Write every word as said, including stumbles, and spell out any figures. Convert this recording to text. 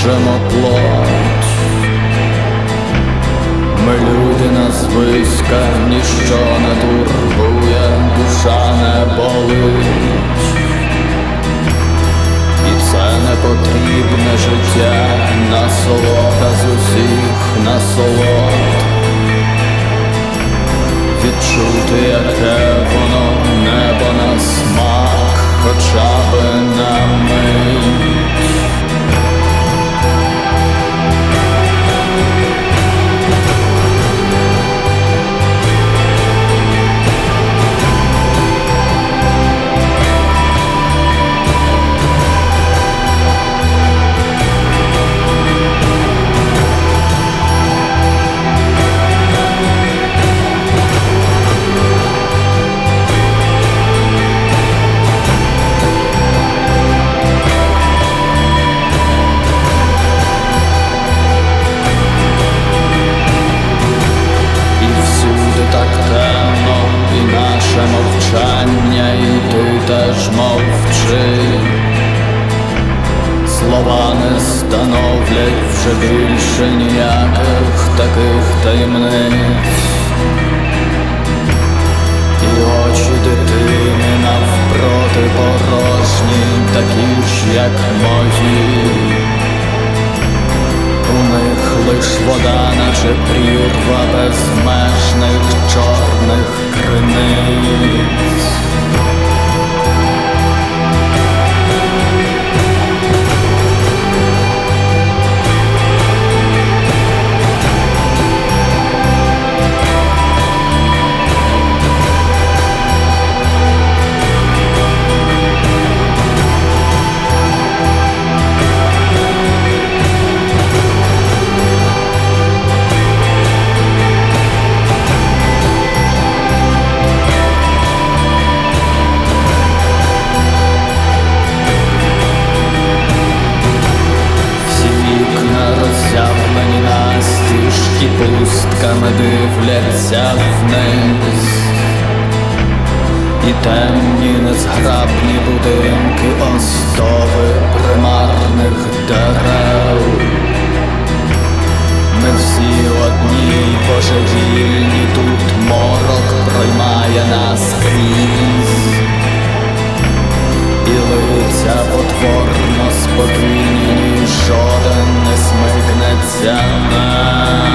ріжемо плоть. Ми люди назвиська, ніщо не турбує, душа не болить. І це не потрібне життя, насолода з усіх насолод. Відчути, яке воно небо на смак, хоча би на мить. Мовчання, і ти теж мовчи. Слова не становлять вже більше ніяких таких таємниць. І очі дитини навпроти порожні, такі ж, як мої. У них лиш вода, наче прірва безмежних чорних криниць. Роззявлені настіж і пустками дивляться вниз. І темні незграбні будинки, остови примарних дерев. Ми всі одні божевільні, тут морок проймає нас крізь. І лиця потворно спокійні, жоден не смикнеться нам.